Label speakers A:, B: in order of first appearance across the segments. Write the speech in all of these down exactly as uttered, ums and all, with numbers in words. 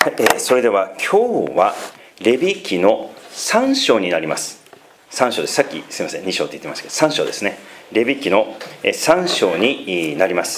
A: はい、えー、それでは今日はレビ記のさん章になります。さん章です。さっきすみませんに章って言ってましたけどさん章ですね。レビ記のさん章になります。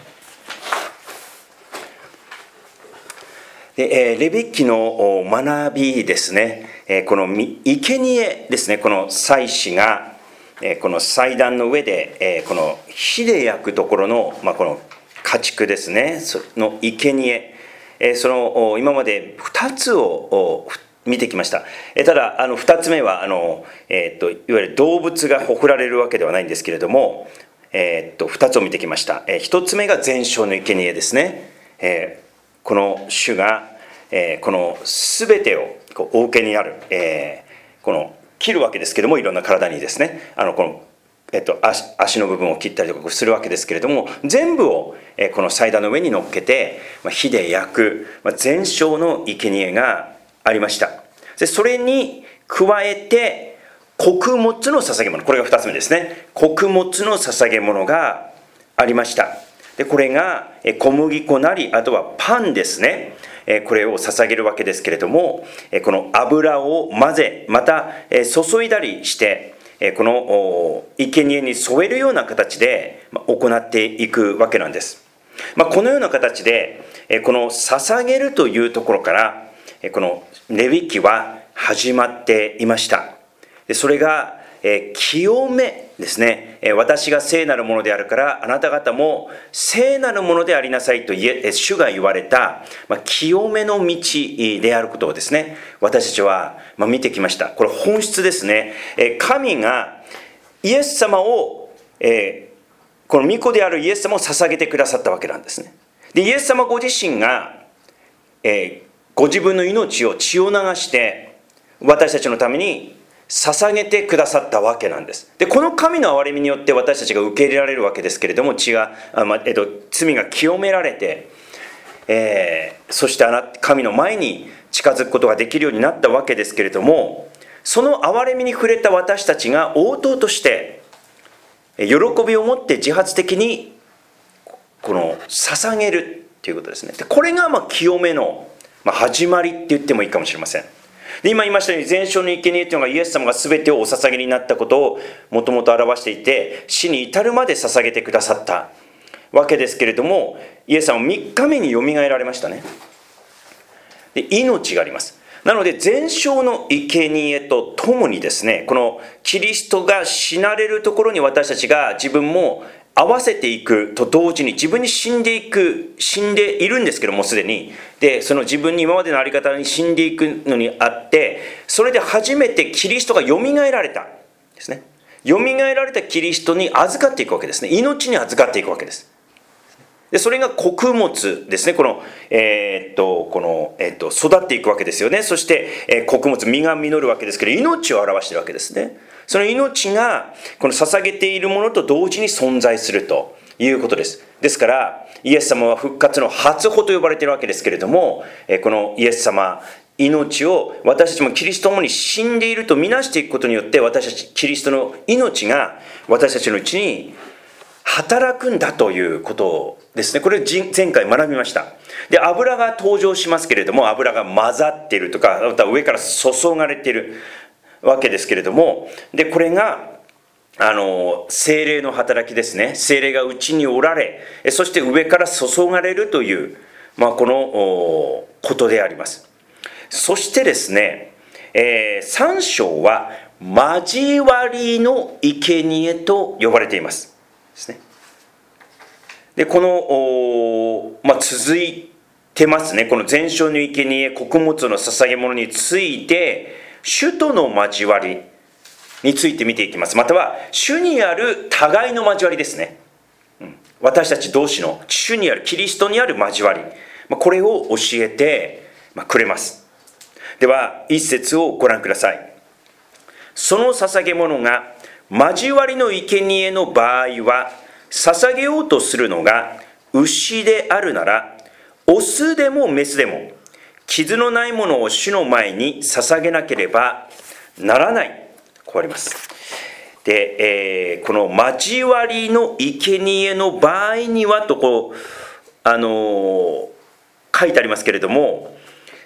A: で、えー、レビ記の学びですね、えー、この生贄ですね、この祭司が、えー、この祭壇の上で、えー、この火で焼くところの、まあ、この家畜ですね、その生贄、えー、その今までふたつを見てきました。えー、ただあのふたつめはあの、えー、っといわゆる動物がほふられるわけではないんですけれども、えー、っとふたつを見てきました。えー、ひとつめが全焼の生贄ですね。えーこの主が、えー、この全てをこうお受けになる、えー、この切るわけですけども、いろんな体にですね、あのこの、えっと、足, 足の部分を切ったりとかするわけですけれども、全部を、えー、この祭壇の上に乗っけて、まあ、火で焼く、まあ、全焼の生贄がありました。でそれに加えて穀物の捧げ物、これがふたつめですね。穀物の捧げ物がありました。でこれが小麦粉なり、あとはパンですね、これを捧げるわけですけれども、この油を混ぜ、また注いだりして、この生贄に添えるような形で行っていくわけなんです。まあ、このような形でこの捧げるというところからこのレビ記は始まっていました。でそれが清めですね。私が聖なるものであるからあなた方も聖なるものでありなさいと主が言われた、まあ、清めの道であることをですね、私たちはまあ見てきました。これ本質ですね。神がイエス様を、えー、この御子であるイエス様を捧げてくださったわけなんですね。でイエス様ご自身が、えー、ご自分の命を血を流して私たちのために捧げてくださったわけなんです。でこの神の憐れみによって私たちが受け入れられるわけですけれども、血が、あまえっと、罪が清められて、えー、そして神の前に近づくことができるようになったわけですけれども、その憐れみに触れた私たちが応答として喜びを持って自発的にこの捧げるということですね。でこれがまあ清めの、まあ、始まりって言ってもいいかもしれません。で今言いましたように、全焼の生贄というのがイエス様が全てをお捧げになったことをもともと表していて、死に至るまで捧げてくださったわけですけれども、イエス様はみっかめによみがえられましたね。で命があります。なので全焼の生贄とともにですね、このキリストが死なれるところに私たちが自分も合わせていくと同時に、自分に死んでいく死んでいるんですけども、すでにでその自分に今までの在り方に死んでいくのにあって、それで初めてキリストがよみがえられたですね。よみがえられたキリストに預かっていくわけですね。命に預かっていくわけです。でそれが穀物ですね。この、えー、っとこの、えー、っと育っていくわけですよね。そして、えー、穀物、実が実るわけですけど、命を表しているわけですね。その命がこの捧げているものと同時に存在するということです。ですからイエス様は復活の初歩と呼ばれているわけですけれども、このイエス様、命を私たちもキリストと共に死んでいるとみなしていくことによって、私たちキリストの命が私たちのうちに働くんだということですね。これ前回学びました。で油が登場しますけれども、油が混ざっているとか、また上から注がれているわけですけれども、でこれがあの聖霊の働きですね。聖霊が内におられ、そして上から注がれるという、まあ、このことであります。そしてですね、えー、さん章は交わりの生贄と呼ばれていますですね。でこの、まあ、続いてますね。この全焼の生贄、穀物の捧げ物について、主との交わりについて見ていきます。または主にある互いの交わりですね。うん、私たち同士の主にあるキリストにある交わり、これを教えてくれます。では一節をご覧ください。その捧げ物が交わりの生贄の場合は、捧げようとするのが牛であるなら、オスでもメスでも傷のないものを主の前に捧げなければならない。こうあります。で、えー、この交わりの生贄の場合にはとこう、あのー、書いてありますけれども、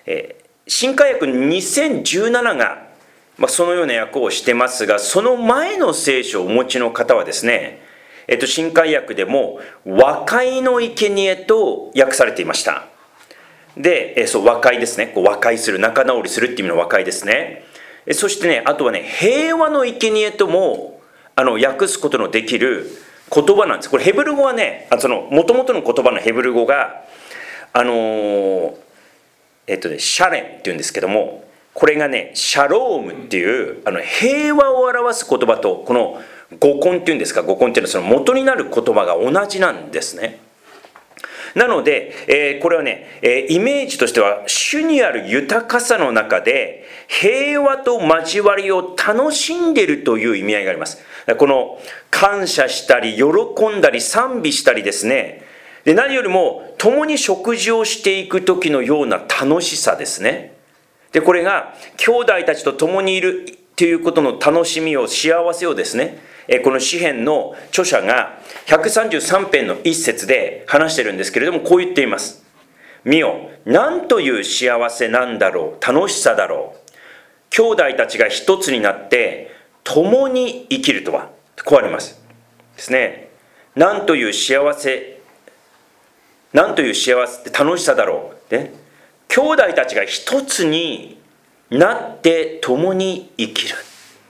A: えー、新海訳にせんじゅうななが、まあ、そのような訳をしてますが、その前の聖書をお持ちの方はですね、えっと、新海訳でも和解の生贄と訳されていました。で、えそう和解ですね、こう和解する、仲直りするっていう意味の和解ですね。えそしてね、あとはね、平和の生贄ともあの訳すことのできる言葉なんです。これヘブル語はね、あその元々の言葉のヘブル語があのー、えっとねシャレンっていうんですけども、これがねシャロームっていうあの平和を表す言葉とこの語根っていうんですか、語根っていうのはその元になる言葉が同じなんですね。なので、えー、これはね、えー、イメージとしては主にある豊かさの中で平和と交わりを楽しんでいるという意味合いがあります。この感謝したり喜んだり賛美したりですね、で何よりも共に食事をしていく時のような楽しさですね。でこれが兄弟たちと共にいるということの楽しみを、幸せをですね、この詩編の著者がひゃくさんじゅうさん編の一節で話しているんですけれども、こう言っています。見よ、なんという幸せなんだろう、楽しさだろう。兄弟たちが一つになって共に生きるとは、こうありますですね。なんという幸せ、なんという幸せって楽しさだろう、ね、兄弟たちが一つになって共に生きる。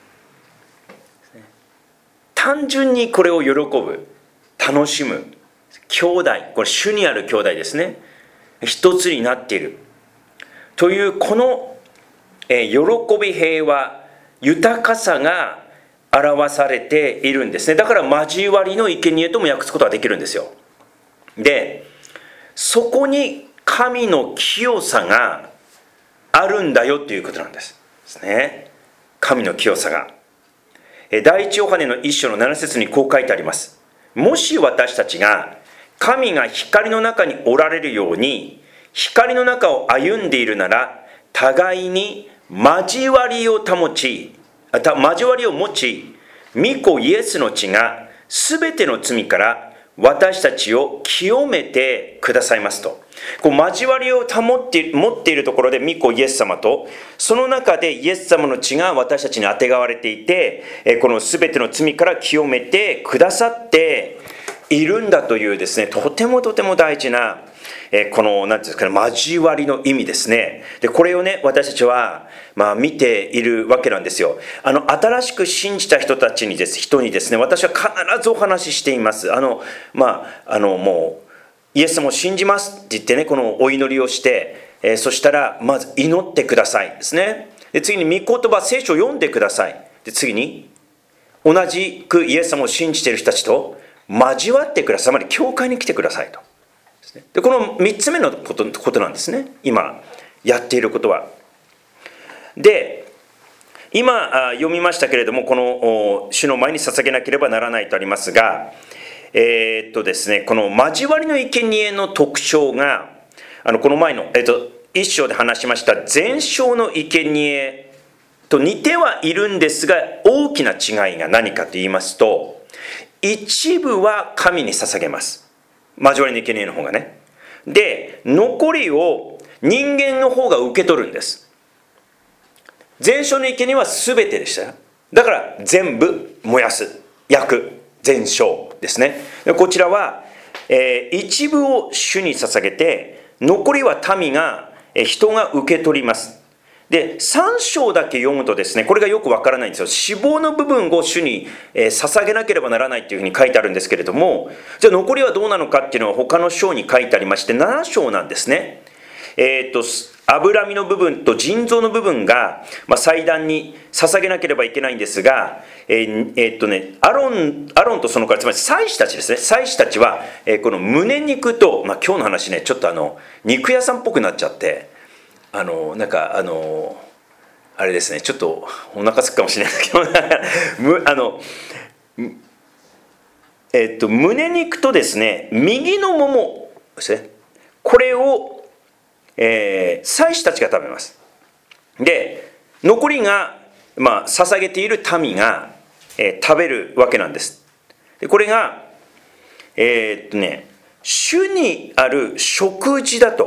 A: 単純にこれを喜ぶ、楽しむ兄弟、これ主にある兄弟ですね、一つになっているというこの、えー、喜び、平和、豊かさが表されているんですね。だから交わりの生贄とも訳すことができるんですよ。でそこに神の清さがあるんだよということなんですね。神の清さが第一ヨハネの一章のなな節にこう書いてあります。もし私たちが神が光の中におられるように光の中を歩んでいるなら、互いに交わりを保ち交わりを持ち、御子イエスの血がすべての罪から私たちを清めてくださいますと。こう交わりを保って持っているところで御子イエス様と、その中でイエス様の血が私たちにあてがわれていて、このすべての罪から清めてくださっているんだというですね、とてもとても大事なこの何ていうんですかね、交わりの意味ですね。でこれをね、私たちはまあ見ているわけなんですよ。あの新しく信じた人たちにです人にですね、私は必ずお話ししています。あのまああのもうイエス様を信じますって言ってね、このお祈りをして、えー、そしたらまず祈ってくださいですね。で次に御言葉、聖書を読んでください。で次に同じくイエス様を信じている人たちと交わってください。つまり教会に来てくださいと。でこのみっつめのこと、ことなんですね、今やっていることは。で今読みましたけれども、この主の前に捧げなければならないとありますが、えー、っとですねこの交わりの生贄の特徴が、あのこの前の、えー、っと一章で話しました全焼の生贄と似てはいるんですが、大きな違いが何かと言いますと、一部は神に捧げます、交わりの生贄の方がね。で残りを人間の方が受け取るんです。全焼の生贄は全てでしたよ。だから全部燃やす、焼く、全焼ですね。こちらは、えー、一部を主に捧げて、残りは民が、えー、人が受け取ります。でさん章だけ読むとですね、これがよくわからないんですよ。死亡の部分を主に、えー、捧げなければならないっていうふうに書いてあるんですけれども、じゃあ残りはどうなのかっていうのは他の章に書いてありまして、なな章なんですね。えー、っと脂身の部分と腎臓の部分が、まあ、祭壇に捧げなければいけないんですが、えーえー、っとね、アロン、アロンとそのからつまり祭司たちですね、祭司たちは、えー、この胸肉と、まあ、今日の話ねちょっとあの肉屋さんっぽくなっちゃって、あのなんかあのあれですね、ちょっとお腹すくかもしれないですけどあのえー、っと胸肉とですね、右のももですね、これをえー、祭司たちが食べます。で残りが、まあ、捧げている民が、えー、食べるわけなんです。でこれがえー、っとね主にある食事だと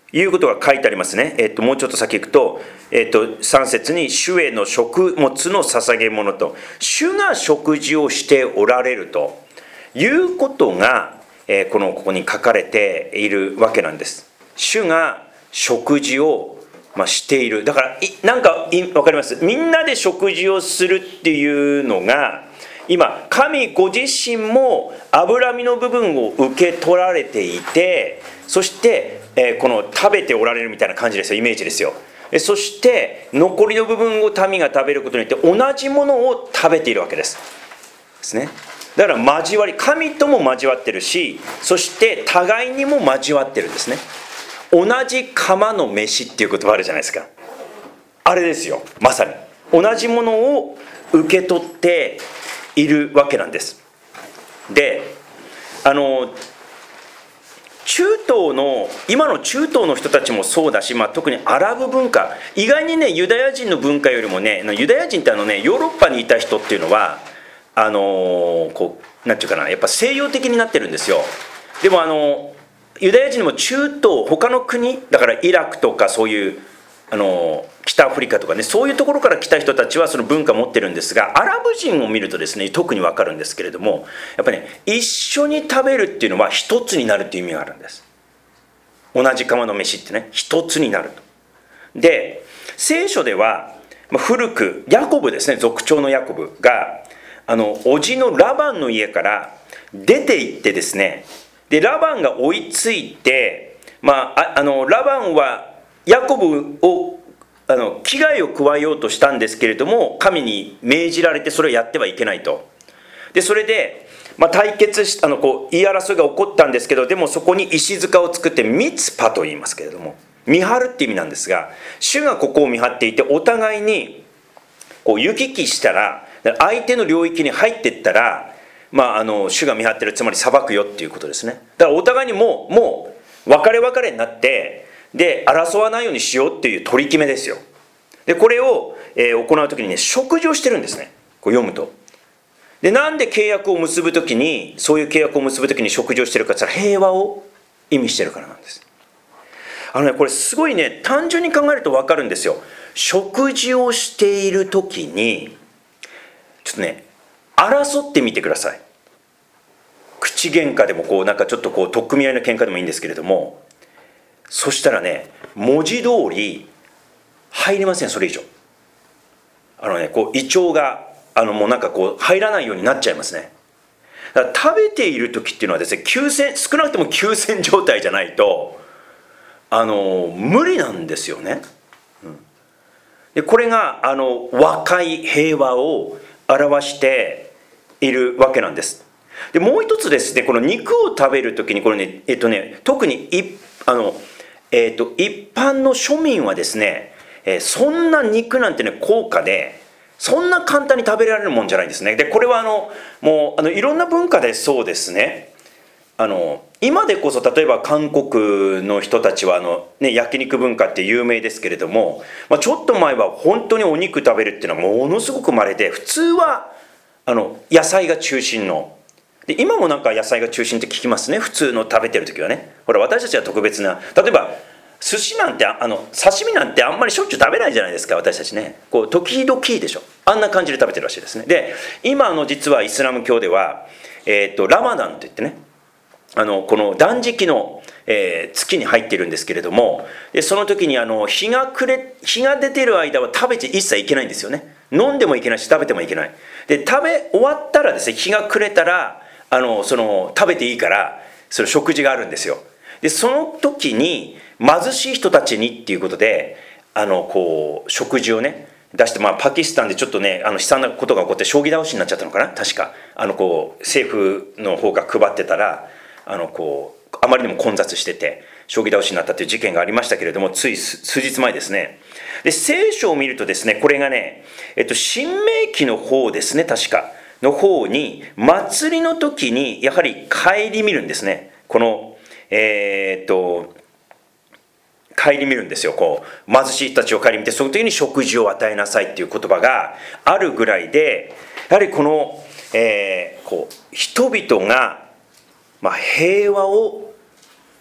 A: いうことが書いてありますね。えっと、もうちょっと先行くと、えっと、さん節に主への食物の捧げ物と、主が食事をしておられるということが、えー、このここに書かれているわけなんです。主が食事を、まあ、している。だからいなんかい分かります。みんなで食事をするっていうのが今神ご自身も脂身の部分を受け取られていて、そして、えー、この食べておられるみたいな感じですよ。イメージですよ。そして残りの部分を民が食べることによって同じものを食べているわけです。ですね。だから交わり、神とも交わってるし、そして互いにも交わってるんですね。同じ釜の飯っていう言葉あるじゃないですか。あれですよ。まさに同じものを受け取っているわけなんです。で、あの中東の今の中東の人たちもそうだし、まあ、特にアラブ文化、意外にねユダヤ人の文化よりもね、ユダヤ人ってあのねヨーロッパにいた人っていうのはあのこうなんていうかな、やっぱ西洋的になってるんですよ。でもあのユダヤ人も中東他の国だからイラクとかそういうあの北アフリカとかね、そういうところから来た人たちはその文化を持ってるんですが、アラブ人を見るとですね特に分かるんですけれども、やっぱりね一緒に食べるっていうのは一つになるっていう意味があるんです。同じ釜の飯ってね一つになると。で聖書では古くヤコブですね、族長のヤコブがあの叔父のラバンの家から出て行ってですね、でラバンが追いついて、まあ、ああのラバンはヤコブをあの危害を加えようとしたんですけれども、神に命じられてそれをやってはいけないと。でそれで、まあ、対決しあのこう言い争いが起こったんですけど、でもそこに石塚を作ってミツパと言いますけれども、見張るって意味なんですが、主がここを見張っていて、お互いにこう行き来したら相手の領域に入っていったら、まあ、あの主が見張ってる、つまり裁くよっていうことですね。だからお互いにもうもう別れ別れになって、で争わないようにしようっていう取り決めですよ。でこれを、えー、行う時にね食事をしてるんですね。こう読むと。でなんで契約を結ぶ時にそういう契約を結ぶ時に食事をしてるかって言ったら、平和を意味してるからなんです。あのねこれすごいね単純に考えると分かるんですよ。食事をしている時にちょっとね争ってみてください。口喧嘩でもこうなんかちょっとこう取っ組み合いの喧嘩でもいいんですけれども、そしたらね文字通り入りません。それ以上あのねこう胃腸があのもうなんかこう入らないようになっちゃいますね。だから食べている時っていうのはですね、休戦少なくとも休戦状態じゃないとあの無理なんですよね。うん、でこれがあの和解平和を表しているわけなんです。でもう一つですね、この肉を食べる時にこれね、えっとね特にいあの、えっと、一般の庶民はですね、えー、そんな肉なんてね高価でそんな簡単に食べられるもんじゃないんですね。でこれはあのもうあのいろんな文化でそうですね。あの今でこそ例えば韓国の人たちはあの、ね、焼肉文化って有名ですけれども、まあ、ちょっと前は本当にお肉食べるっていうのはものすごく稀で、普通はあの野菜が中心ので、今もなんか野菜が中心って聞きますね、普通の食べてる時はね。ほら私たちは特別な、例えば寿司なんてあの刺身なんてあんまりしょっちゅう食べないじゃないですか、私たちね。こう時々でしょ、あんな感じで食べてるらしいですね。で今の実はイスラム教では、えー、とラマダンといってね、あのこの断食の、えー、月に入っているんですけれども、でその時にあの日が暮れ日が出てる間は食べちゃ一切いけないんですよね。飲んでもいけないし食べてもいけない。で食べ終わったらですね、日が暮れたらあのその食べていいからその食事があるんですよ。でその時に貧しい人たちにっていうことであのこう食事をね出して、まあ、パキスタンでちょっとねあの悲惨なことが起こって将棋倒しになっちゃったのかな、確かあのこう政府の方が配ってたらあのこうあまりにも混雑してて将棋倒しになったという事件がありましたけれども、つい数日前ですね。で聖書を見るとですね、これがね、えっと、新明記の方ですね、確かの方に祭りの時にやはり顧みるんですね。このえー、っと顧みるんですよ。こう貧しい人たちを顧みて、その時に食事を与えなさいっていう言葉があるぐらいで、やはりこの、えー、こう人々が、まあ、平和を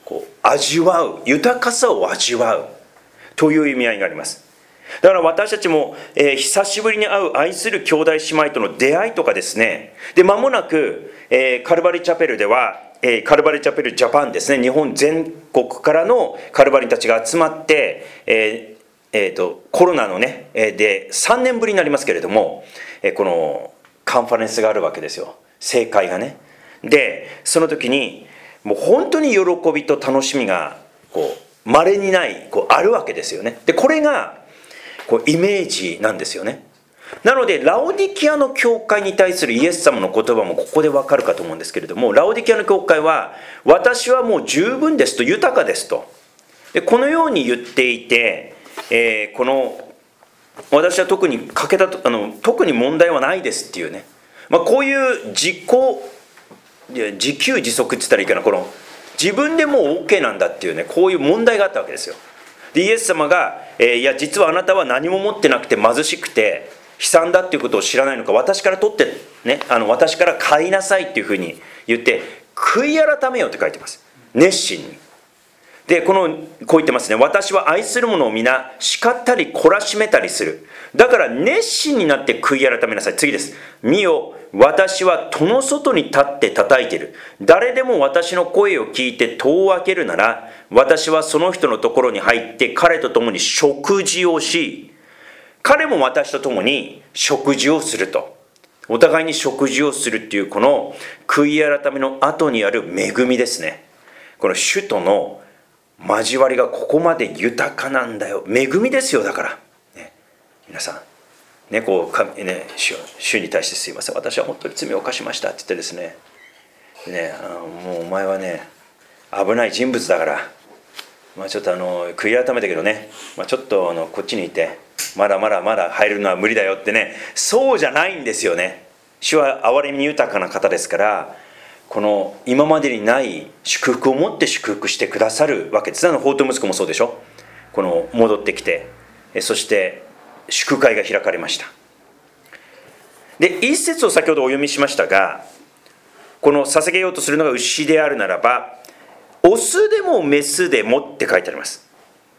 A: こう味わう、豊かさを味わうという意味合いがあります。だから私たちも、えー、久しぶりに会う愛する兄弟姉妹との出会いとかですね、で間もなく、えー、カルバリチャペルでは、えー、カルバリチャペルジャパンですね、日本全国からのカルバリたちが集まって、えーえー、とコロナのね、えー、でさんねんぶりになりますけれども、えー、このカンファレンスがあるわけですよ、盛会がね。でその時にもう本当に喜びと楽しみがこう稀にないこうあるわけですよね。でこれがこうイメージなんですよね。なのでラオディキアの教会に対するイエス様の言葉もここでわかるかと思うんですけれども、ラオディキアの教会は私はもう十分ですと、豊かですと、でこのように言っていて、えー、この私は特に欠けたあの特に問題はないですっていうね、まあ、こういう自己自給自足って言ったらいいかな、この自分でもう OK なんだっていうね、こういう問題があったわけですよ。でイエス様が、えー、いや実はあなたは何も持ってなくて貧しくて悲惨だっていうことを知らないのか、私から取ってね、あの私から買いなさいっていうふうに言って悔い改めようって書いてます、熱心に。でこのこう言ってますね、私は愛する者を皆叱ったり懲らしめたりする、だから熱心になって悔い改めなさい。次です。見よ、私は戸の外に立って叩いている、誰でも私の声を聞いて戸を開けるなら、私はその人のところに入って彼と共に食事をし、彼も私と共に食事をすると、お互いに食事をするっていうこの悔い改めの後にある恵みですね。この主との交わりがここまで豊かなんだよ、恵みですよ。だから、ね、皆さん、ねこうかね、主, 主に対してすいません、私は本当に罪を犯しましたって言ってですね、ねあのもうお前はね危ない人物だから、まあ、ちょっとあの悔い改めたけどね、まあ、ちょっとあのこっちにいてまだまだまだ入るのは無理だよってね、そうじゃないんですよね。主は憐れみ豊かな方ですから、この今までにない祝福を持って祝福してくださるわけです。あの法と息子もそうでしょ。この戻ってきて、そして祝会が開かれました。で一節を先ほどお読みしましたが、この捧げようとするのが牛であるならば、オスでもメスでもって書いてあります。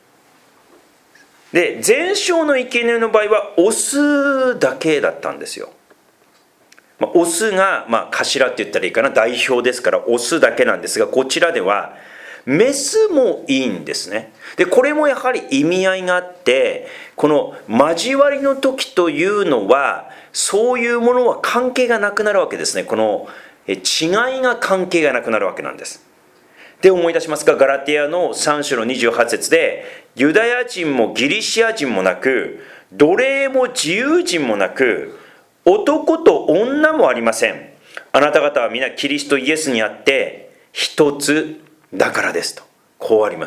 A: で全焼の生贄の場合はオスだけだったんですよ。まあ、オスが、まあ、頭って言ったらいいかな、代表ですからオスだけなんですが、こちらではメスもいいんですね。でこれもやはり意味合いがあって、この交わりの時というのはそういうものは関係がなくなるわけですね。この違いが関係がなくなるわけなんです。で思い出しますか、ガラティアのさん章のにじゅうはち節で、ユダヤ人もギリシア人もなく、奴隷も自由人もなく、男と女もありません。あなた方は皆キリストイエスにあって一つだからですと、こうあります。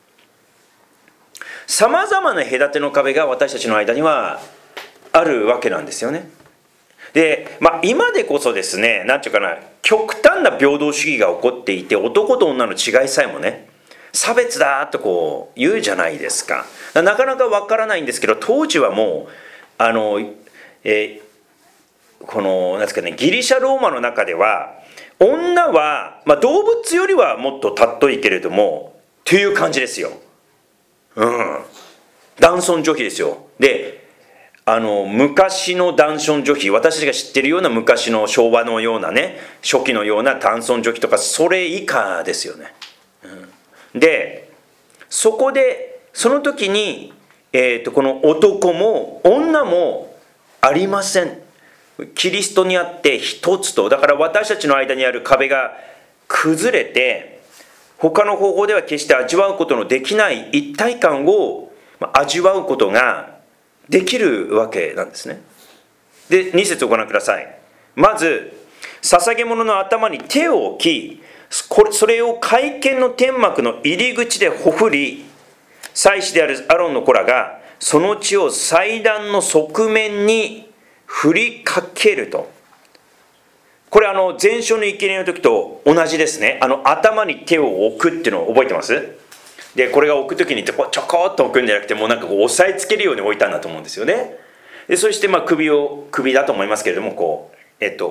A: さまざまな隔ての壁が私たちの間にはあるわけなんですよね。で、まあ、今でこそですね、なんていうかな、極端な平等主義が起こっていて、男と女の違いさえもね差別だとこう言うじゃないですか。なかなかわからないんですけど、当時はもうあの、えーこのなんですかね、ギリシャローマの中では女は、まあ、動物よりはもっと尊いけれどもっていう感じですよ。うん、男尊女卑ですよ。であの昔の男尊女卑、私たちが知ってるような昔の昭和のようなね、初期のような男尊女卑とかそれ以下ですよね。うん、でそこでその時に、えーと、この男も女もありません。キリストにあって一つと。だから私たちの間にある壁が崩れて、他の方法では決して味わうことのできない一体感を味わうことができるわけなんですね。でに節をご覧ください。まず捧げ物の頭に手を置き、それを会見の天幕の入り口でほふり、祭司であるアロンの子らがその血を祭壇の側面に振りかけると。これあの全焼の生贄の時と同じですね。あの頭に手を置くっていうのを覚えてます？でこれが置く時にちょこっと置くんじゃなくて、もうなんかこう押さえつけるように置いたんだと思うんですよね。でそしてまあ首を首だと思いますけれども、こうえっと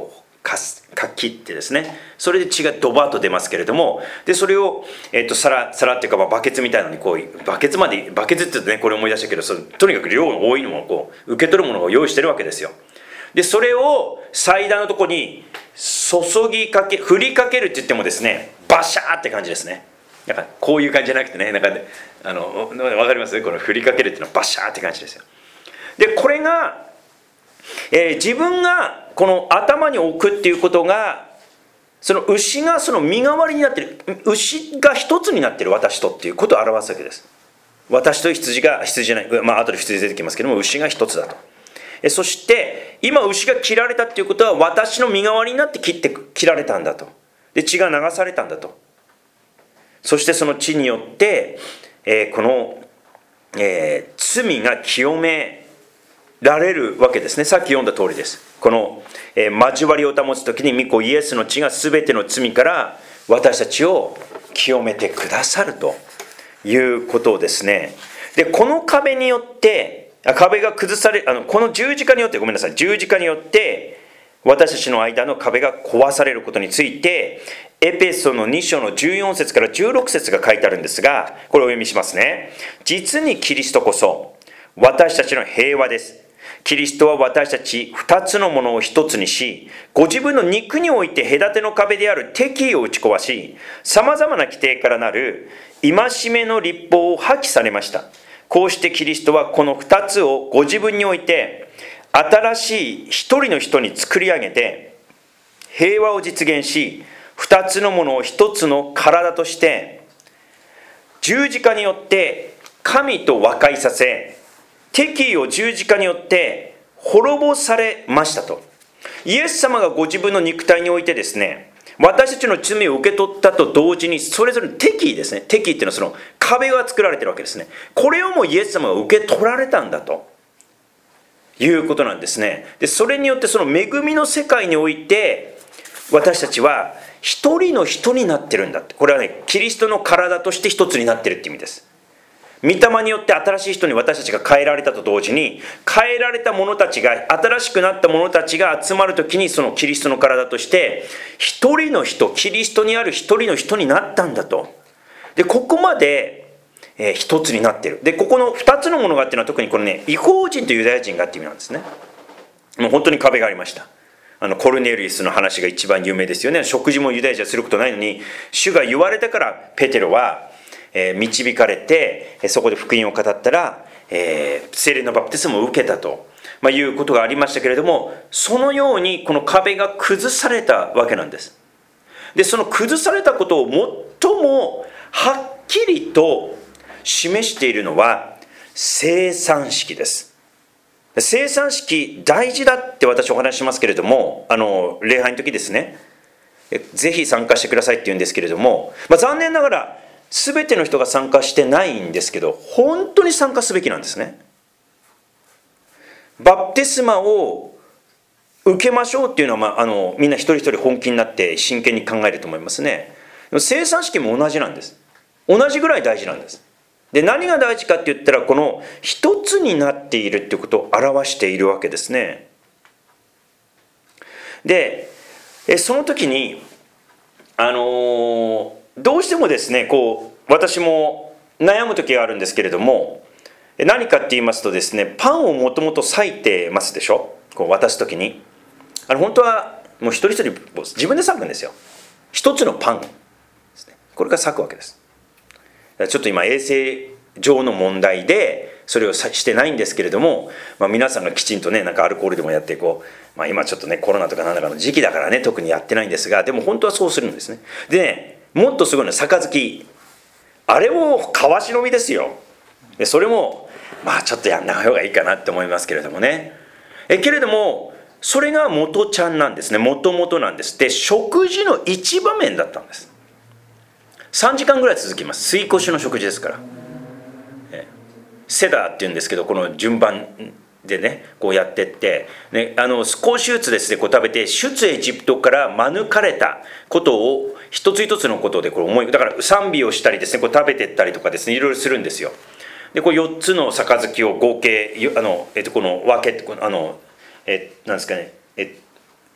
A: かすかきってですね、それで血がドバッと出ますけれども、でそれを、えー、と皿皿っていうか、まあ、バケツみたいなのにこうバケツまでバケツって言うとねこれ思い出したけど、そのとにかく量の多いのをこう受け取るものを用意してるわけですよ。でそれを祭壇のとこに注ぎかけ振りかけるって言ってもですね、バシャーって感じですね。なんかこういう感じじゃなくてね、なんかね、あの分かります？この振りかけるっていうのはバシャーって感じですよ。でこれが、えー、自分がこの頭に置くっていうことが、その牛がその身代わりになってる、牛が一つになってる私とっていうことを表すわけです。私と羊が、羊じゃない、まあ後で羊出てきますけども、牛が一つだと。えそして今牛が切られたっていうことは、私の身代わりになって切って切られたんだと。で血が流されたんだと。そしてその血によって、えー、この、えー、罪が清められるわけですね。さっき読んだ通りです。この、えー、交わりを保つときに御子イエスの血が全ての罪から私たちを清めてくださるということですね。でこの壁によって壁が崩されあのこの十字架によってごめんなさい十字架によって私たちの間の壁が壊されることについて、エペソのに章のじゅうよん節からじゅうろく節が書いてあるんですが、これをお読みしますね。実にキリストこそ私たちの平和です。キリストは私たち二つのものを一つにし、ご自分の肉において隔ての壁である敵意を打ち壊し、さまざまな規定からなる戒めの律法を破棄されました。こうしてキリストはこの二つをご自分において新しい一人の人に作り上げて平和を実現し、二つのものを一つの体として十字架によって神と和解させ、敵意を十字架によって滅ぼされましたと。イエス様がご自分の肉体においてですね、私たちの罪を受け取ったと同時に、それぞれの敵意ですね、敵意っていうのはその壁が作られてるわけですね。これをもイエス様が受け取られたんだということなんですね。でそれによってその恵みの世界において私たちは一人の人になってるんだって。これはね、キリストの体として一つになってるって意味です。御霊によって新しい人に私たちが変えられたと同時に、変えられた者たちが、新しくなった者たちが集まるときに、そのキリストの体として一人の人、キリストにある一人の人になったんだと。でここまで、えー、一つになっている。でここの二つのものがっていうのは、特にこれね、異邦人とユダヤ人がっていう意味なんですね。もう本当に壁がありました。あのコルネリウスの話が一番有名ですよね。食事もユダヤ人はすることないのに、主が言われたからペテロはえー、導かれて、そこで福音を語ったら、えー、聖霊のバプテスマを受けたと、まあ、いうことがありましたけれども、そのようにこの壁が崩されたわけなんです。でその崩されたことを最もはっきりと示しているのは聖餐式です。聖餐式大事だって私お話ししますけれども、あの礼拝の時ですね、ぜひ参加してくださいって言うんですけれども、まあ、残念ながら全ての人が参加してないんですけど、本当に参加すべきなんですね。バプテスマを受けましょうっていうのは、まあ、あのみんな一人一人本気になって真剣に考えると思いますね。聖餐式も同じなんです。同じぐらい大事なんです。で何が大事かって言ったら、この一つになっているっていうことを表しているわけですね。でその時にあのーどうしてもですね、こう私も悩む時があるんですけれども、何かって言いますとですね、パンをもともと裂いてますでしょ、こう渡す時に。あの本当はもう一人一人自分で裂くんですよ。一つのパンですね、これが裂くわけです。ちょっと今衛生上の問題でそれをしてないんですけれども、まあ、皆さんがきちんとね、なんかアルコールでもやってこう、まあ、今ちょっとねコロナとか何だかの時期だからね特にやってないんですが、でも本当はそうするんですね。でね、もっとすごいのは杯、あれもかわし飲みですよ。でそれもまあちょっとやんない方がいいかなって思いますけれどもね。えけれどもそれが元ちゃんなんですね。元々なんです。で食事の一場面だったんです。さんじかんぐらい続きます。水越の食事ですから。えセダーっていうんですけど、この順番でねこうやってって、ね、あの少しずつですねこう食べて、出エジプトから免れたことを一つ一つのことでこれ思い、だから賛美をしたりですね、こう食べてったりとかですね、いろいろするんですよ。でこうよっつの杯を合計あの、えっと、この分けあのえなんですかね、え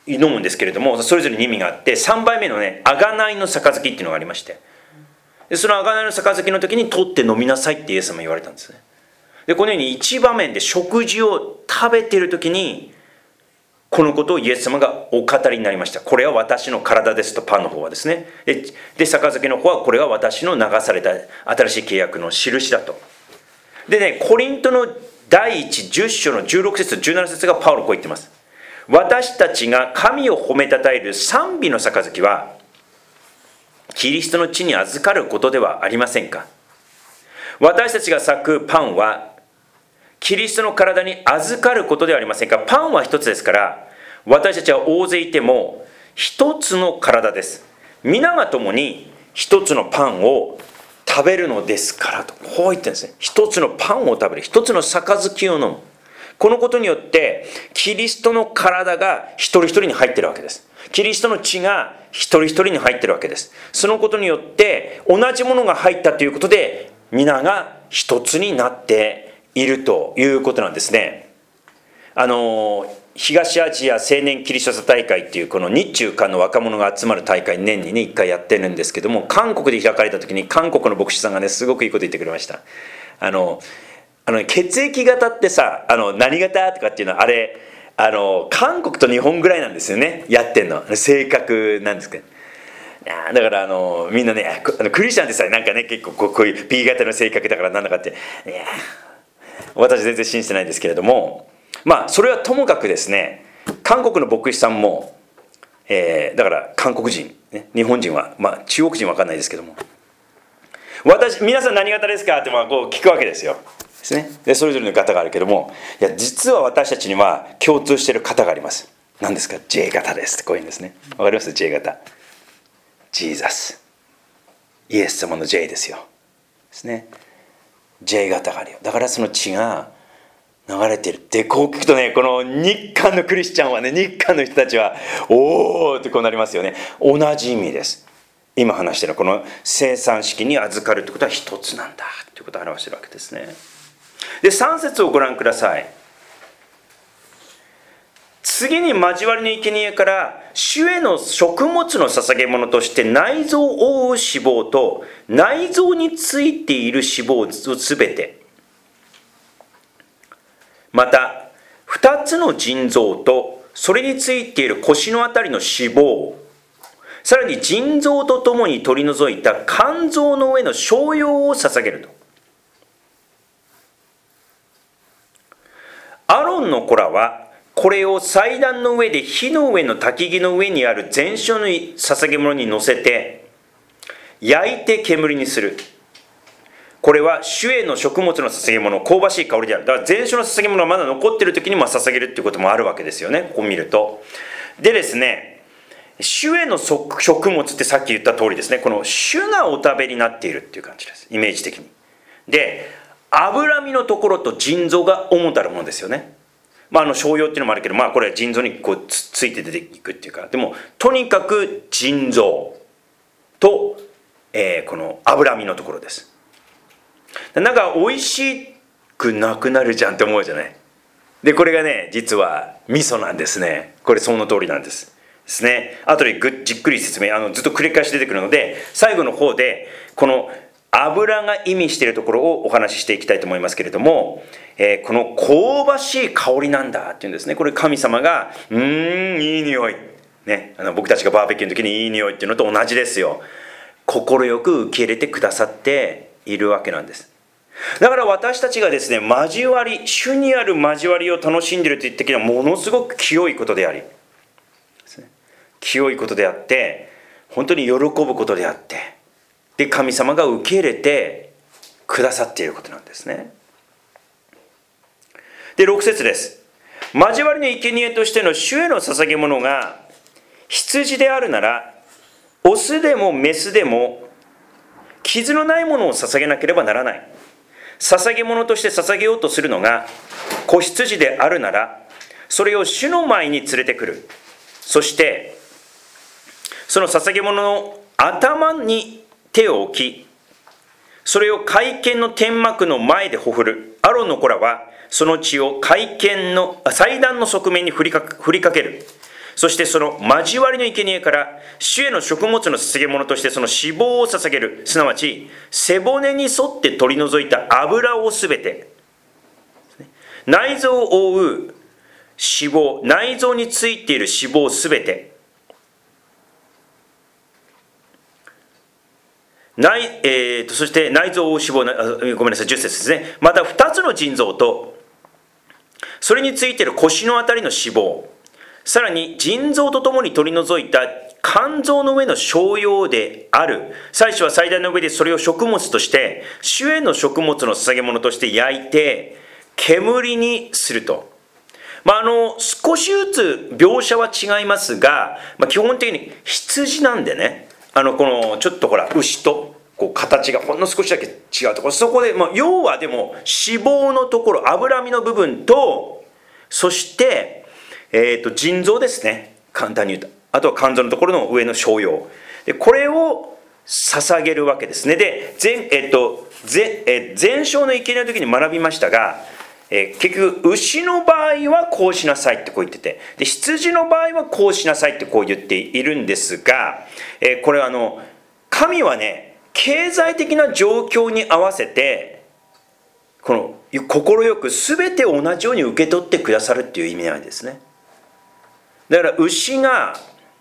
A: 飲むんですけれども、それぞれに意味があって、さんばいめのね、贖いの杯っていうのがありまして、でその贖いの杯の時に取って飲みなさいってイエス様言われたんですね。でこのように一場面で食事を食べている時にこのことをイエス様がお語りになりました。これは私の体ですと、パンの方はですね。で、で杯の方はこれは私の流された新しい契約の印だと。でね、コリントの第一じゅっ章のじゅうろく節じゅうなな節がパウロこう言ってます。私たちが神を褒めたたえる賛美の杯はキリストの地に預かることではありませんか。私たちが裂くパンはキリストの体に預かることではありませんか。パンは一つですから、私たちは大勢いても一つの体です。皆が共に一つのパンを食べるのですからと、こう言ってるんですね。一つのパンを食べる、一つの杯を飲む。このことによってキリストの体が一人一人に入ってるわけです。キリストの血が一人一人に入ってるわけです。そのことによって同じものが入ったということで皆が一つになっているということなんですね。あの東アジア青年キリスト者大会っていうこの日中韓の若者が集まる大会、年にねいっかいやってるんですけども、韓国で開かれた時に韓国の牧師さんがねすごくいいこと言ってくれました。あのあの血液型ってさ、あの何型とかっていうのはあれあの韓国と日本ぐらいなんですよね、やってんの。性格なんですけど、だからあのみんなね、あのクリスチャンでさえなんかね結構こうこういう B 型の性格だからなんだかって、いや私全然信じてないんですけれども、まあそれはともかくですね、韓国の牧師さんも、えー、だから韓国人、ね、日本人は、まあ中国人は分かんないですけども、私皆さん何型ですかってまあこう聞くわけですよ。ですね、でそれぞれの型があるけども、いや実は私たちには共通している型があります。何ですか。 J 型ですってこういうんですね。わかります？ J 型、ジーザス、イエス様の J ですよ。ですね。J 型があるよ。だからその血が流れてる。でこう聞くとね、この日韓のクリスチャンはね、日韓の人たちはおーってこうなりますよね。同じ意味です。今話しているこの生産式に預かるってことは一つなんだということを表しているわけですね。でさん節をご覧ください。次に交わりの生贄から主への食物の捧げ物として内臓を覆う脂肪と内臓についている脂肪をすべて、またふたつの腎臓とそれについている腰のあたりの脂肪、さらに腎臓とともに取り除いた肝臓の上の小葉を捧げると。アロンの子らはこれを祭壇の上で火の上の焚き木の上にある全焼の捧げ物に乗せて焼いて煙にする。これは主への食物の捧げ物、香ばしい香りである。だから全焼の捧げ物がまだ残っている時にまあ捧げるっていうこともあるわけですよね、ここ見ると。でですね、主への食物ってさっき言った通りですね、この主がお食べになっているっていう感じです、イメージ的に。で脂身のところと腎臓が主たるものですよね。まあ、あの小葉っていうのもあるけど、まあこれは腎臓にこう つ, ついて出ていくっていうか、でもとにかく腎臓と、えー、この脂身のところです。なんか美味しくなくなるじゃんって思うじゃない。でこれがね実は味噌なんですね。これその通りなんですですね。後でぐじっくり説明、あのずっと繰り返し出てくるので、最後の方でこの油が意味しているところをお話ししていきたいと思いますけれども、えー、この香ばしい香りなんだっていうんですね。これ神様がうーんいい匂い、ね、あの僕たちがバーベキューの時にいい匂いっていうのと同じですよ。快く受け入れてくださっているわけなんです。だから私たちがですね、交わり、主にある交わりを楽しんでいると言ってきたのはものすごく清いことでありですね、清いことであって本当に喜ぶことであって、で神様が受け入れてくださっていることなんですね。でろく節です。交わりの生贄としての主への捧げ物が羊であるなら、オスでもメスでも傷のないものを捧げなければならない。捧げ物として捧げようとするのが子羊であるなら、それを主の前に連れてくる。そしてその捧げ物の頭に手を置き、それを会見の天幕の前でほふる。アロンの子らはその血を会見の祭壇の側面に振りか、振りかける。 そしてその交わりの生贄から主への食物の捧げ物としてその脂肪を捧げる、すなわち背骨に沿って取り除いた油をすべて、内臓を覆う脂肪、内臓についている脂肪をすべて、内えー、とそして内臓を覆う脂肪、ごめんなさい、じゅっ節ですね。またふたつの腎臓とそれについている腰のあたりの脂肪、さらに腎臓とともに取り除いた肝臓の上の小葉である祭司は祭壇の上でそれを食物として主への食物の捧げ物として焼いて煙にすると。まあ、あの少しずつ描写は違いますが、まあ、基本的に羊なんでね、あのこのちょっとほら牛とこう形がほんの少しだけ違うところ、そこで、まあ、要はでも脂肪のところ、脂身の部分と、そして、えー、と腎臓ですね、簡単に言うと、あとは肝臓のところの上の小葉で、これを捧げるわけですね。で前、えー、と前えー、前章の生贄の時に学びましたが、えー、結局牛の場合はこうしなさいってこう言ってて、で羊の場合はこうしなさいってこう言っているんですが、えー、これはあの神はね、経済的な状況に合わせてこの快く全て同じように受け取ってくださるっていう意味なんですね。だから牛が、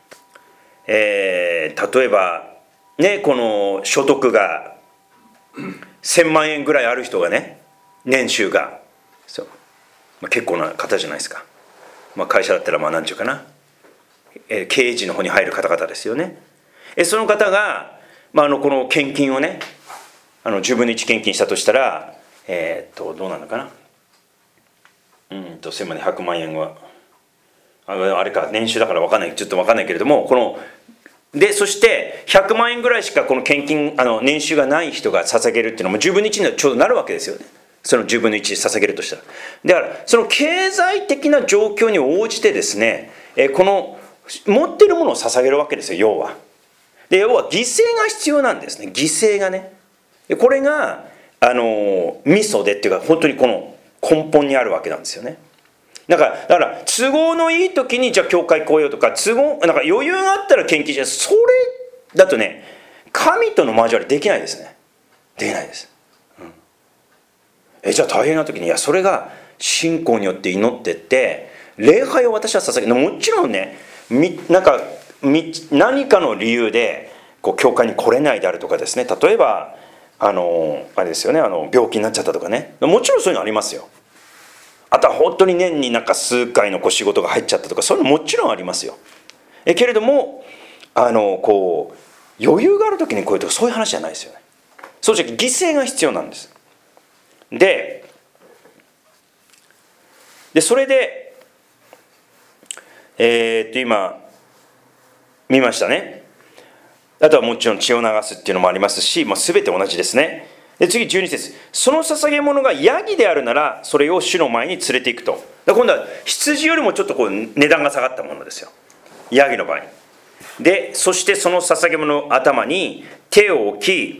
A: えー、例えばね、この所得がせんまんえんぐらいある人がね、年収がそう、まあ、結構な方じゃないですか、まあ、会社だったらまあ何て言うかな、えー、経営陣の方に入る方々ですよね。えその方が、まあ、あのこの献金をね、あのじゅうぶんのいち献金したとしたら、えー、っとどうなのかな、うんとせんまんでひゃくまんえんはああれか、年収だから分かんない、ちょっと分かんないけれども、このでそしてひゃくまんえんぐらいしかこの献金、あの年収がない人が捧げるっていうのもじゅうぶんのいちにちょうどなるわけですよね。そのじゅうぶんのいち捧げるとしたら、だからその経済的な状況に応じてですね、えこの持っているものを捧げるわけですよ、要は。で要は犠牲が必要なんですね、犠牲がね。でこれがあのミソでっていうか、本当にこの根本にあるわけなんですよね。だからだから都合のいい時にじゃあ教会来ようとか、都合なんか余裕があったら献金しない、それだとね、神との交わりできないですね、できないです、うん、えじゃあ大変な時に、いやそれが信仰によって祈ってって礼拝を私は捧げる、もちろんね、みなんかみ何かの理由でこう教会に来れないであるとかですね、例えばあのあれですよね、あの病気になっちゃったとかね、もちろんそういうのありますよ。あとは本当に年になんか数回のこう仕事が入っちゃったとか、そういうのもちろんありますよ。えけれどもあのこう余裕がある時にこういうとそういう話じゃないですよね。そうじゃ犠牲が必要なんです。ででそれでえー、っと今見ましたね。あとはもちろん血を流すっていうのもありますし、まあ、全て同じですね。で次じゅうに節、その捧げ物がヤギであるならそれを主の前に連れていくと。今度は羊よりもちょっとこう値段が下がったものですよ、ヤギの場合で。そしてその捧げ物の頭に手を置き、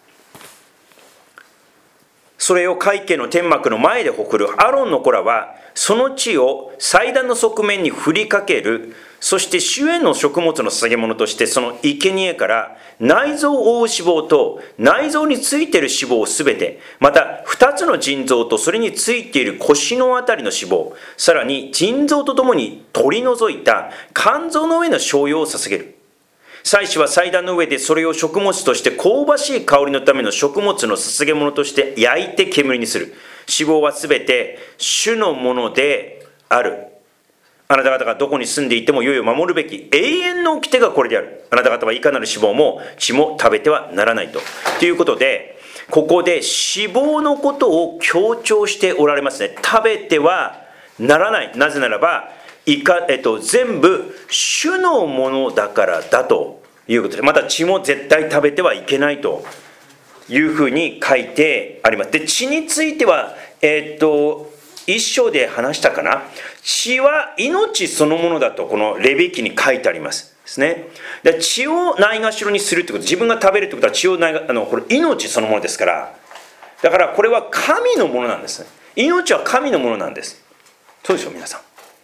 A: それを会計の天幕の前でほくる。アロンの子らはその血を祭壇の側面に振りかける。そして主への食物の捧げ物としてその生贄から内臓を覆う脂肪と内臓についている脂肪をすべて、また二つの腎臓とそれについている腰のあたりの脂肪、さらに腎臓とともに取り除いた肝臓の上の小葉を捧げる。祭司は祭壇の上でそれを食物として香ばしい香りのための食物の捧げ物として焼いて煙にする。脂肪はすべて主のものである。あなた方がどこに住んでいても世々守るべき永遠の掟がこれである。あなた方はいかなる脂肪も血も食べてはならないと。ということで、ここで脂肪のことを強調しておられますね。食べてはならない。なぜならばいか、えっと、全部主のものだからだということで、また血も絶対食べてはいけないというふうに書いてあります。で血についてはえっと一章で話したかな。血は命そのものだとこのレビ記に書いてありますですね。で血をないがしろにするってこと、自分が食べるってことは血をないがあのこれ命そのものですから、だからこれは神のものなんですね。命は神のものなんです。そうでしょ皆さん、ね、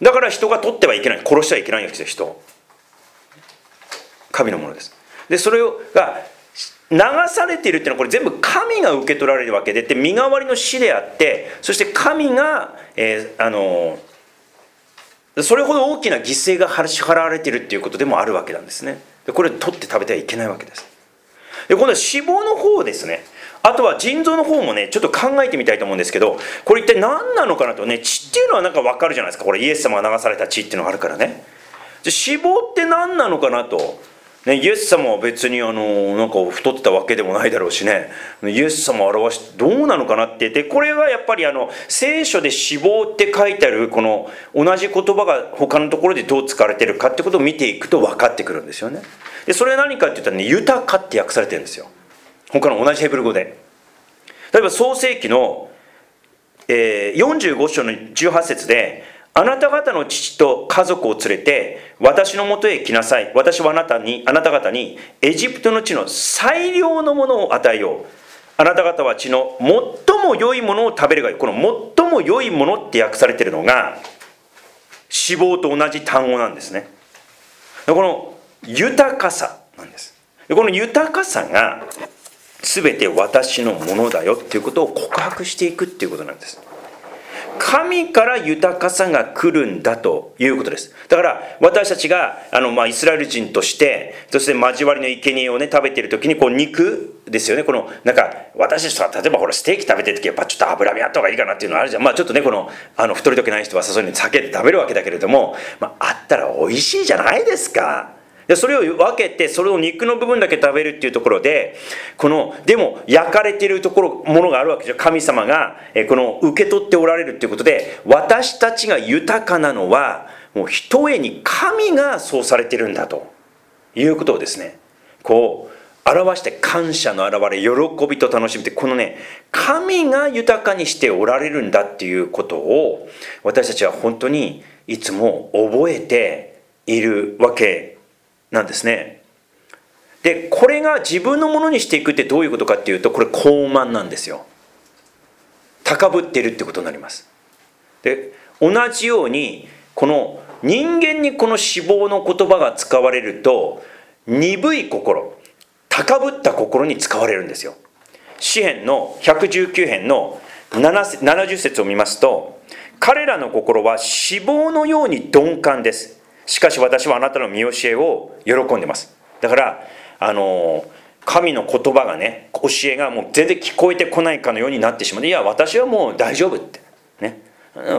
A: だから人が取ってはいけない、殺してはいけないわけですよ。人を神のものです。でそれが流されているっていうのはこれ全部神が受け取られるわけで、で身代わりの死であって、そして神が、えー、あのそれほど大きな犠牲が支払われているっていうことでもあるわけなんですね。でこれ取って食べてはいけないわけです。で今度は脂肪の方ですね。あとは腎臓の方もねちょっと考えてみたいと思うんですけど、これ一体何なのかなとね。血っていうのはなんか分かるじゃないですか。これイエス様が流された血っていうのがあるからね。で脂肪って何なのかなと、ね、イエス様は別にあのなんか太ってたわけでもないだろうしね、イエス様を表してどうなのかなって言って、これはやっぱりあの聖書で脂肪って書いてあるこの同じ言葉が他のところでどう使われてるかってことを見ていくと分かってくるんですよね。でそれは何かって言ったらね、豊かって訳されてるんですよ、他の同じヘブル語で。例えば創世記の、えー、よんじゅうご章のじゅうはち節で、あなた方の父と家族を連れて私のもとへ来なさい。私はあなたにあなた方にエジプトの地の最良のものを与えよう。あなた方は地の最も良いものを食べるがいい。この最も良いものって訳されているのが脂肪と同じ単語なんですね。この豊かさなんです。この豊かさが全て私のものだよっていうことを告白していくっていうことなんです。神から豊かさが来るんだということです。だから私たちがあの、まあ、イスラエル人として、そして交わりの生贄をね食べている時にこう肉ですよね。このなんか私たちは例えばほらステーキ食べてる時やっぱちょっと脂身あった方がいいかなっていうのはあるじゃん。まあちょっとねこのあの太り時ない人はそういうのに避けて食べるわけだけれども、まあ、あったら美味しいじゃないですか。でそれを分けてそれを肉の部分だけ食べるっていうところで、このでも焼かれているところものがあるわけですよ。神様がこの受け取っておられるっていうことで、私たちが豊かなのはもうひとえに神がそうされているんだということをですね、こう表して感謝の表れ、喜びと楽しみって、このね神が豊かにしておられるんだっていうことを私たちは本当にいつも覚えているわけなんですね。でこれが自分のものにしていくってどういうことかっていうと、これ高慢なんですよ。高ぶっているってことになります。で同じようにこの人間にこの脂肪の言葉が使われると、鈍い心、高ぶった心に使われるんですよ。詩編のひゃくじゅうきゅう編のななじゅう節を見ますと、彼らの心は脂肪のように鈍感です。しかし私はあなたの見教えを喜んでます。だからあの神の言葉がね、教えがもう全然聞こえてこないかのようになってしまう。いや私はもう大丈夫ってね、うん、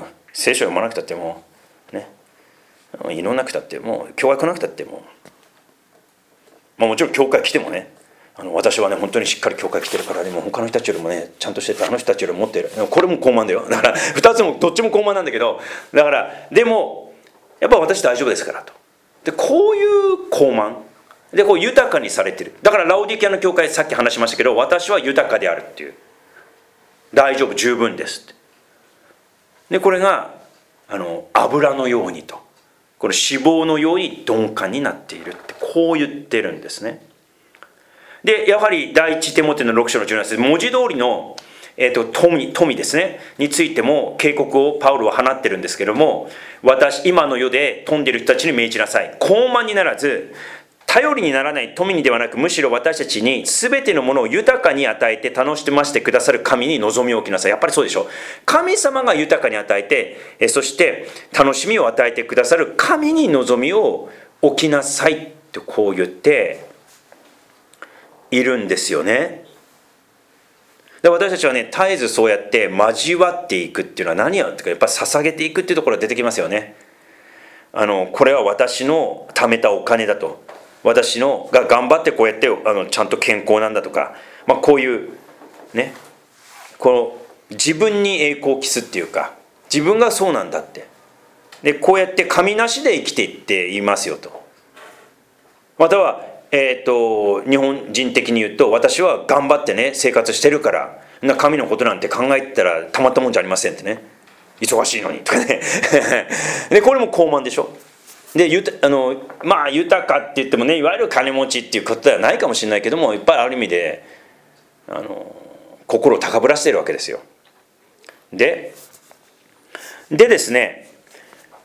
A: 聖書読まなくたってもね、祈らなくたっても教会来なくたっても、まあ、もちろん教会来てもね、あの私はね本当にしっかり教会来てるから、でも他の人たちよりもねちゃんとしてて、あの人たちよりも持っている、これも高慢だよ。だからふたつもどっちも高慢なんだけど、だからでもやっぱ私大丈夫ですからと。でこういう高慢でこう豊かにされてる。だからラオディケアの教会、さっき話しましたけど、私は豊かであるっていう、大丈夫十分ですって。でこれがあの油のようにと、この脂肪のように鈍感になっているってこう言ってるんですね。でやはり第一テモテのろく章のじゅうなな節、文字通りのえーと、富, 富ですねについても警告をパウロは放ってるんですけども、私今の世で富んでいる人たちに命じなさい。高慢にならず頼りにならない富にではなく、むしろ私たちに全てのものを豊かに与えて楽しませてくださる神に望みを置きなさい。やっぱりそうでしょ。神様が豊かに与えて、えそして楽しみを与えてくださる神に望みを置きなさいとこう言っているんですよね。で私たちはね絶えずそうやって交わっていくっていうのは何やってか、やっぱり捧げていくっていうところが出てきますよね。あのこれは私の貯めたお金だと、私のが頑張ってこうやってあのちゃんと健康なんだとか、まあ、こういうねこの自分に栄光を期すっていうか、自分がそうなんだって、でこうやって神なしで生きていっていますよと。またはえー、と日本人的に言うと、私は頑張ってね生活してるからな、神のことなんて考えたらたまったもんじゃありませんってね、忙しいのにとかねでこれも高慢でしょ。でゆたあのまあ豊かって言ってもね、いわゆる金持ちっていうことではないかもしれないけども、いっぱいある意味であの心を高ぶらせているわけですよ。ででですね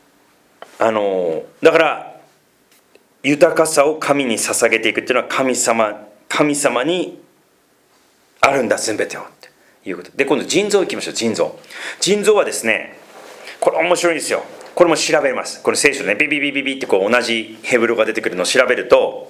A: あのだから豊かさを神に捧げていくっていうのは神様神様にあるんだ全てをっていうことで、今度腎臓いきましょう。腎臓腎臓はですね、これ面白いんですよ。これも調べます。これ聖書でね、ビビビビビってこう同じヘブル語が出てくるのを調べると、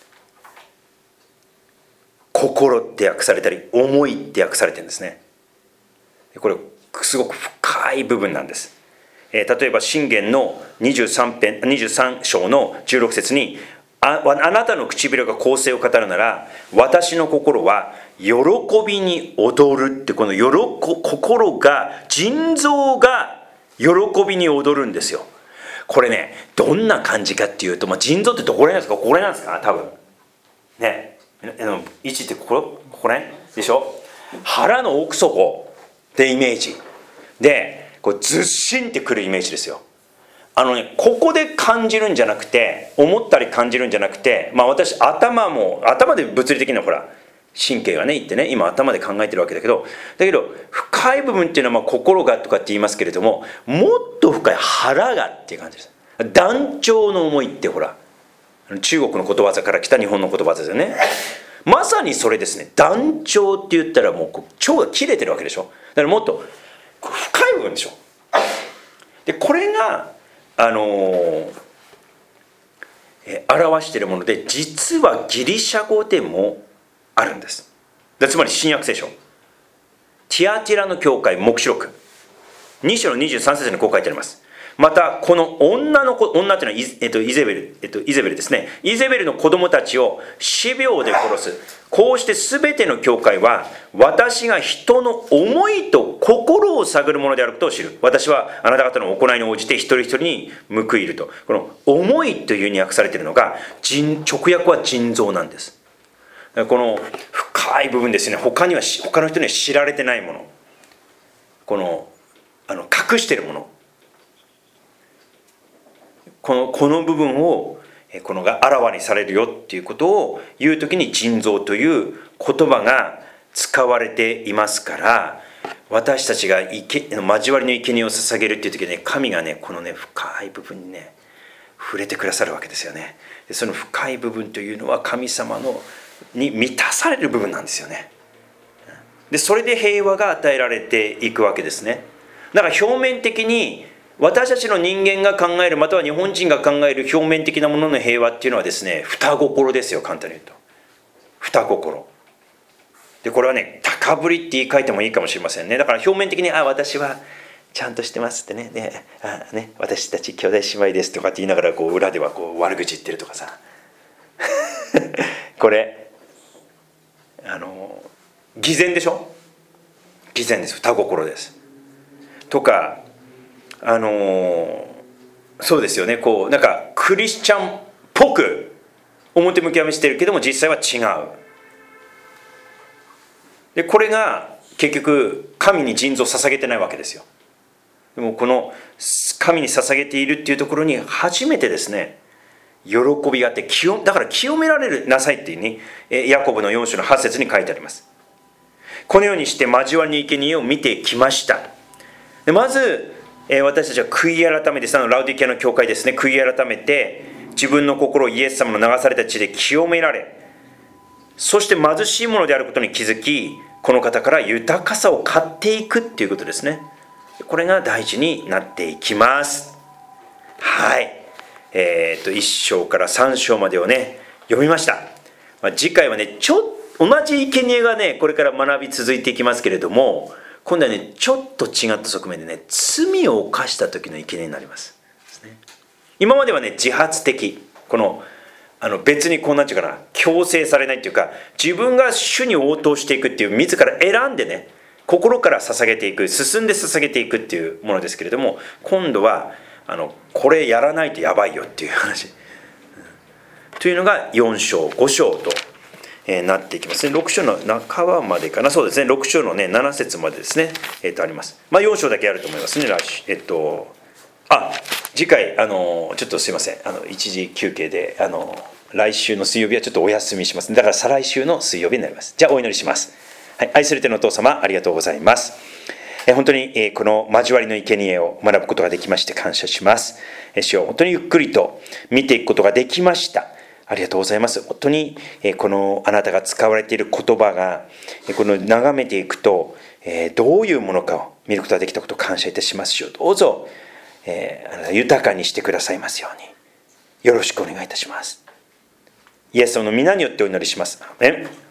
A: 心って訳されたり思いって訳されてるんですね。これすごく深い部分なんです。えー、例えば箴言のにじゅうさん編にじゅうさん章のじゅうろく節に、ああなたの唇が公正を語るなら私の心は喜びに踊るって、この喜心が腎臓が喜びに踊るんですよ。これね、どんな感じかっていうと、まあ、腎臓ってどこら辺なんですか？ここら辺なんですか？多分ね、位置ってここここら辺でしょ。腹の奥底ってイメージで、こうずっしんってくるイメージですよ。あのね、ここで感じるんじゃなくて、思ったり感じるんじゃなくて、まあ私頭も頭で物理的なほら神経がねいってね、今頭で考えてるわけだけど、だけど深い部分っていうのはまあ心がとかって言いますけれども、もっと深い腹がっていう感じです。断腸の思いってほら中国のことわざから来た日本のことわざですよね。まさにそれですね。断腸って言ったらもう腸が切れてるわけでしょ。だからもっと深い部分でしょ。でこれがあのーえ表しているもので、実はギリシャ語でもあるんです。でつまり新約聖書ティアティラの教会黙示録に章のにじゅうさん節にこう書いてあります。またこの女の子、女というのは イ,、えっと、イゼベル、えっと、イゼベルですね。イゼベルの子供たちを死病で殺す。こうして全ての教会は私が人の思いと心を探るものであることを知る。私はあなた方の行いに応じて一人一人に報いると。この思いというに訳されているのが直訳は腎臓なんです。この深い部分ですね。他には他の人には知られてないもの、このあの隠しているもの、この、この部分をこのがあらわにされるよっていうことを言うときに腎臓という言葉が使われていますから、私たちが交わりの生贄を捧げるっていう時に、ね、神がねこのね深い部分にね触れてくださるわけですよね。でその深い部分というのは神様のに満たされる部分なんですよね。でそれで平和が与えられていくわけですね。だから表面的に私たちの人間が考える、または日本人が考える表面的なものの平和っていうのはですね、双心ですよ。簡単に言うと双心で、これはね高ぶりって言い換えてもいいかもしれませんね。だから表面的にあ私はちゃんとしてますってね、であね私たち兄弟姉妹ですとかって言いながらこう裏ではこう悪口言ってるとかさこれあの偽善でしょ。偽善です。双心ですとか、あのー、そうですよね。こうなんかクリスチャンっぽく表向きは見せてるけども実際は違う。でこれが結局神に腎臓を捧げてないわけですよ。でもこの神に捧げているっていうところに初めてですね喜びがあって、だから清められるなさいっていうにヤコブのよん章のはち節に書いてあります。このようにして交わりの生贄を見てきました。でまず私たちは悔い改めて、そのラウディキアの教会ですね、悔い改めて自分の心をイエス様の流された血で清められ、そして貧しいものであることに気づき、この方から豊かさを買っていくっていうことですね。これが大事になっていきます。はい、えー、といっ章からさん章までをね読みました。まあ、次回はねちょっと同じ生贄がねこれから学び続いていきますけれども、今度はねちょっと違った側面でね罪を犯した時の生贄になります。今まではね自発的、このあの別にこうなんていうかな、強制されないっていうか、自分が主に応答していくっていう、自ら選んでね心から捧げていく、進んで捧げていくっていうものですけれども、今度はあのこれやらないとやばいよっていう話、うん、というのがよん章ご章と、えー、なっていきますね。ろく章の半ばまでかな、そうですね、ろく章のねなな節までですね、えー、とあります。まあよん章だけあると思いますね。来週えっとあ次回あのちょっとすいません、あの一時休憩であの来週の水曜日はちょっとお休みします。だから再来週の水曜日になります。じゃあお祈りします。はい、愛する天のお父様、ありがとうございます。 本当にこの交わりの生贄を学ぶことができまして感謝します。主よ、本当にゆっくりと見ていくことができました。ありがとうございます。本当にこのあなたが使われている言葉がこの眺めていくとどういうものかを見ることができたことを感謝いたします。主よ、どうぞあなた豊かにしてくださいますようによろしくお願いいたします。イエス様の皆によってお祈りします。アーメン。